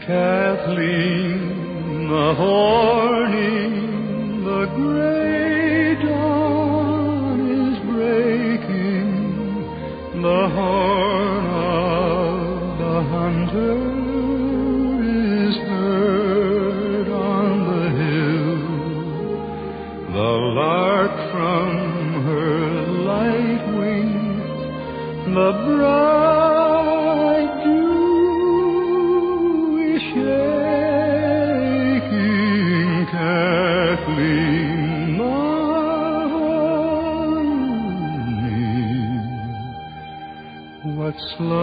Kathleen, the morning, the gray dawn is breaking. The horn of the hunter is heard on the hill. The lark from her light wing, the bright dew is shaking. Kathleen, morning, what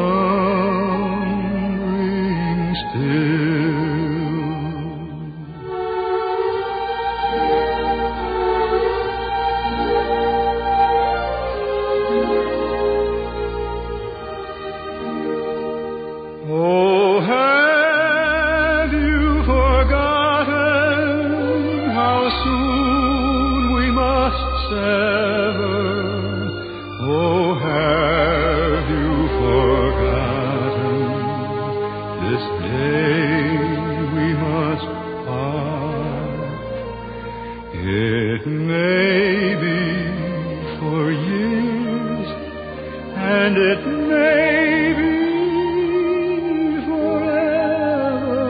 slumbering still? Oh, have you forgotten how soon we must sever? Oh, have you forgotten this day we must part? It may be for years, and it may be forever.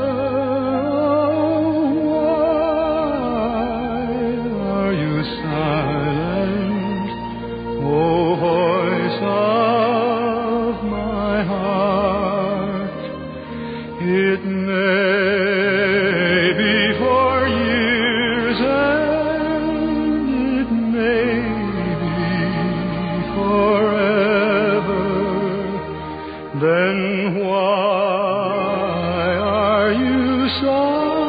Why are you silent, oh voice of my heart? It may be for years, and it may be forever. Then why are you silent?